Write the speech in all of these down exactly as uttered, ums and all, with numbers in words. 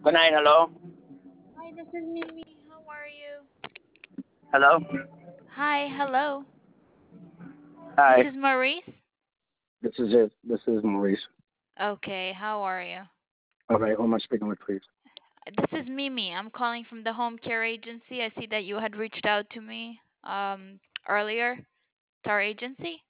Good night. Hello. Hi, this is Mimi. How are you? Hello. Hi, hello. This Hi. is Maurice. This is it. This is Maurice. Okay, how are you? All right. Who am I speaking with, please? This is Mimi. I'm calling from the home care agency. I see that you had reached out to me um earlier to our agency.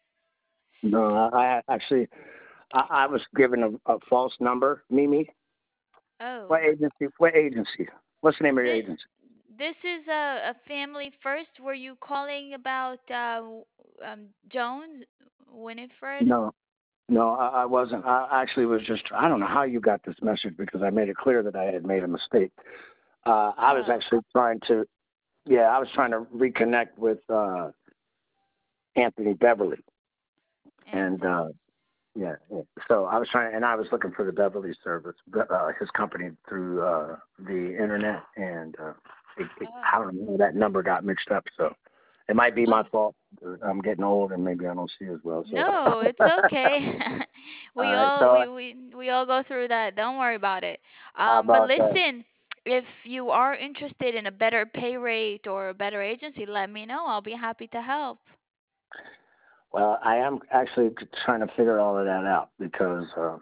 No, I, I actually I, I was given a, a false number. Mimi. What Oh, agency? What agency? What's the name of your this agency? this is a, a family first. Were you calling about uh w- um Jones, Winifred? No, no, I, I wasn't. I actually was just. I don't know how you got this message because I made it clear that I had made a mistake. Uh, I was Oh, actually trying to. Yeah, I was trying to reconnect with uh, Anthony Beverly, and Anthony. uh, yeah, yeah. So I was trying, and I was looking for the Beverly service, uh, his company through uh, the internet, and uh, it, it, Oh, I don't know, that number got mixed up. So it might be my oh. fault. I'm getting old, and maybe I don't see as well. So, No, it's okay. all We right. all So we, we we all go through that. Don't worry about it. how Um, but about that? listen, if you are interested in a better pay rate or a better agency, let me know. I'll be happy to help. Well, I am actually trying to figure all of that out because uh,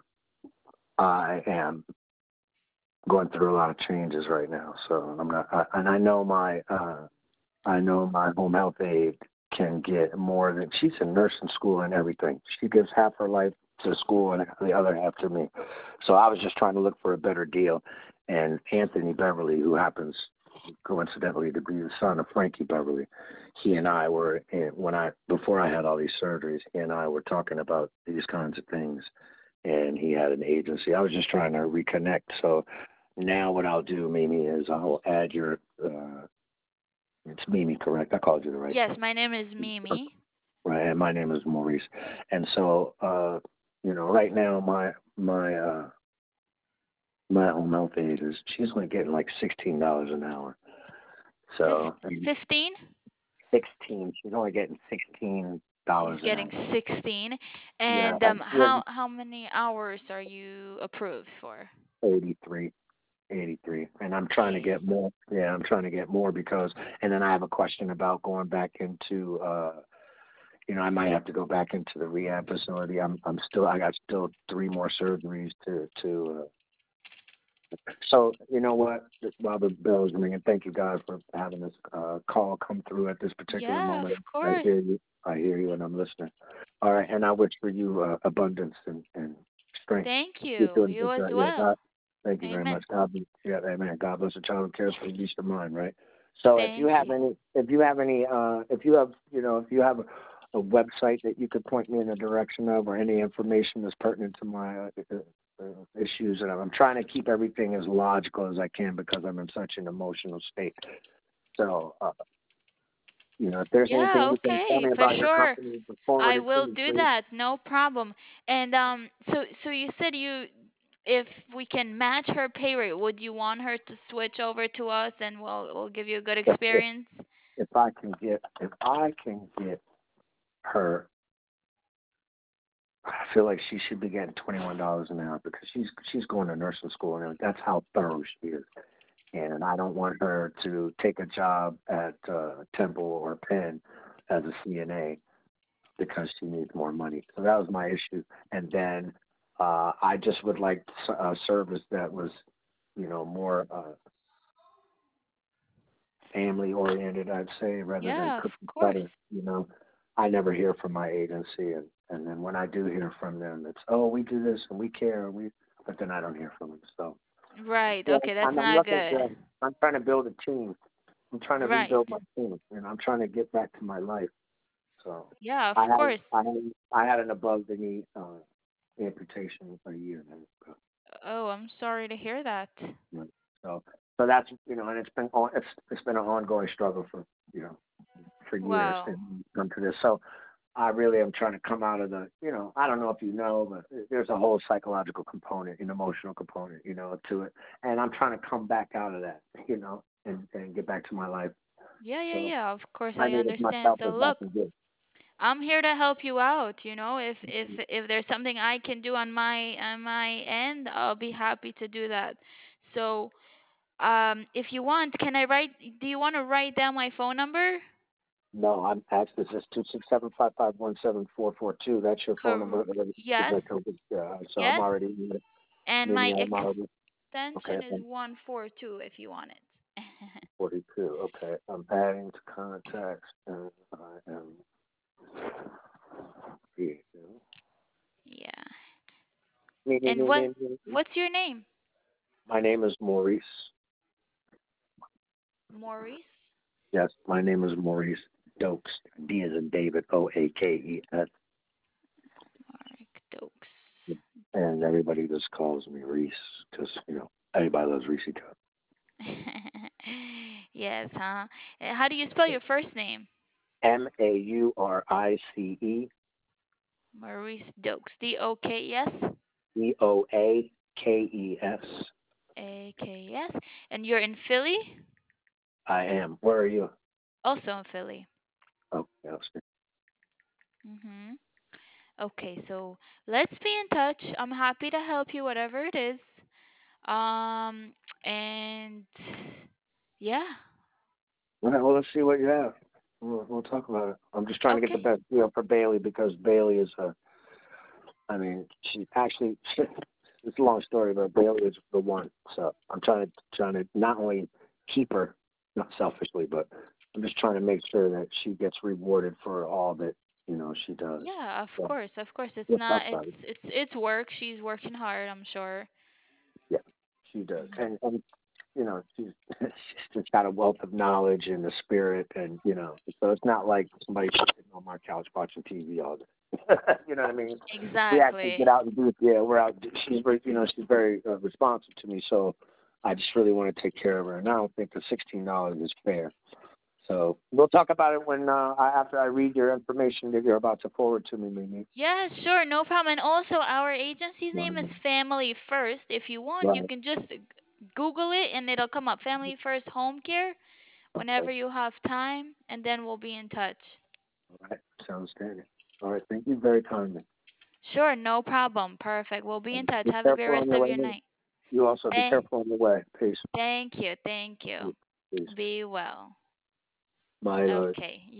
I am going through a lot of changes right now. So I'm not, I, and I know my uh, I know my home health aide can get more than she's in nursing school and everything. She gives half her life to school and the other half to me. So I was just trying to look for a better deal. And Anthony Beverly, who happens coincidentally to be the son of Frankie Beverly, he and I were in, when I before I had all these surgeries, he and I were talking about these kinds of things. And he had an agency. I was just trying to reconnect. So now what I'll do, Mimi, is I'll add your uh, it's Mimi, correct? I called you the right Yes, thing. my name is Mimi. Right, and my name is Maurice. And so, uh, you know, right now my my uh my home health aide is she's only getting like sixteen dollars an hour. Fif- So and fifteen? sixteen, she's only getting sixteen dollars She's an getting hour. sixteen. Yeah, And um and how with how many hours are you approved for? eighty three. eighty-three, and I'm trying to get eighty-three. more. Yeah, I'm trying to get more because, and then I have a question about going back into uh you know, I might have to go back into the rehab facility. I'm I'm still I got still three more surgeries to to. Uh, so you know what, while the bell is ringing, thank you God for having this uh, call come through at this particular Yeah, moment. of I hear course. you. I hear you, and I'm listening. All right, and I wish for you uh, abundance and, and strength. Thank Keep you. doing You this. Uh, as yeah, God. well. Thank you very much. Amen. God bless. Yeah, amen. God bless the child who cares for the peace of mind. Right. So if you Thank have you. any, if you have any, uh, if you have, you know, if you have a, a website that you could point me in the direction of, or any information that's pertinent to my uh, uh, uh, issues, and I'm trying to keep everything as logical as I can because I'm in such an emotional state. So, uh, you know, if there's anything Yeah, you can tell okay, me for about your sure. company, forward I it to will me, do please. that. No problem. And um so so you said you if we can match her pay rate, would you want her to switch over to us and we'll we'll give you a good If, if experience? if I can get, if I can get her, I feel like she should be getting twenty one dollars an hour because she's she's going to nursing school and that's how thorough she is. And I don't want her to take a job at uh, Temple or Penn as a C N A because she needs more money. So that was my issue. And then uh, I just would like a service that was, you know, more uh, family oriented, I'd say, rather than Yeah, of cookie cutter. course. You know, I never hear from my agency, and and then when I do hear from them, it's oh we do this and we care, and we, but then I don't hear from them. So Right. yeah, Okay, that's I'm, I'm not looking good. good. I'm trying to build a team. I'm trying to Right. rebuild my team, and I'm trying to get back to my life. So Yeah, I of had course. I had I had an above the knee uh, amputation a year ago. Oh, I'm sorry to hear that. You know. So so that's you know, and it's been on it's it's been an ongoing struggle for you know for years Wow. and come to this. So I really am trying to come out of the, you know, I don't know if you know, but there's a whole psychological component, an emotional component, you know, to it. And I'm trying to come back out of that, you know, and, and get back to my life. Yeah, yeah, So yeah. Of course I I need as much understand. help So as I look, can get. I'm here to help you out, you know. If if if there's something I can do on my on my end, I'll be happy to do that. So, um, if you want, can I write? Do you want to write down my phone number? No, I'm actually this is two six seven five five one seven four four two. That's your phone number. Cor- Is yes, that correct? Uh, so I'm yes. already in it. And my Meaning I'm already okay. extension is I'm one four two if you want it. forty-two. Okay, I'm adding to contacts, and I am. Yeah. Me, me, And me, what me, me, me. what's your name? My name is Maurice. Maurice? Yes, my name is Maurice Dokes. D is in David. O A K E S. Mark Dokes. And everybody just calls me Reese because you know everybody loves Reese cup. Yes, huh? Uh, How do you spell your first name? M A U R I C E Maurice Dokes. D O K E S? E O A K E S. A K E S. And you're in Philly? I am. Where are you? Also in Philly. Oh, yes. Mhm. Okay, so let's be in touch. I'm happy to help you, whatever it is. Um, and yeah. All right, well, let's see what you have. We'll, we'll talk about it. I'm just trying to get the Okay. best deal for Bailey because Bailey is a. I mean, she actually. It's a long story, but Bailey is the one. So I'm trying to trying to not only keep her, not selfishly, but I'm just trying to make sure that she gets rewarded for all that you know she does. Yeah, of So course, of course. It's we'll talk not. about it. It's it's it's work. She's working hard, I'm sure. Yeah, she does, Mhm. and and you know she's she's just got a wealth of knowledge and the spirit, and you know so it's not like somebody sitting on my couch watching T V all day. You know what I mean? We actually get Exactly. out and do. Yeah, we're out. She's very, you know, she's very uh, responsive to me. So I just really want to take care of her, and I don't think the sixteen dollars is fair. So we'll talk about it when uh, I, after I read your information that you're about to forward to me, Mimi. Yeah, sure, no problem. And also, our agency's Right. name is Family First. If you want, you Right. can just g- Google it and it'll come up. Family First Home Care whenever Okay. you have time, and then we'll be in touch. All right. Sounds good. All right. Thank you very kindly. Sure, no problem. Perfect. We'll be in touch. Be Have a great careful on rest your of way. your night. You also be Thank, careful on your way. Peace. thank you, thank you. Peace. Be well. Bye. Bye. Okay.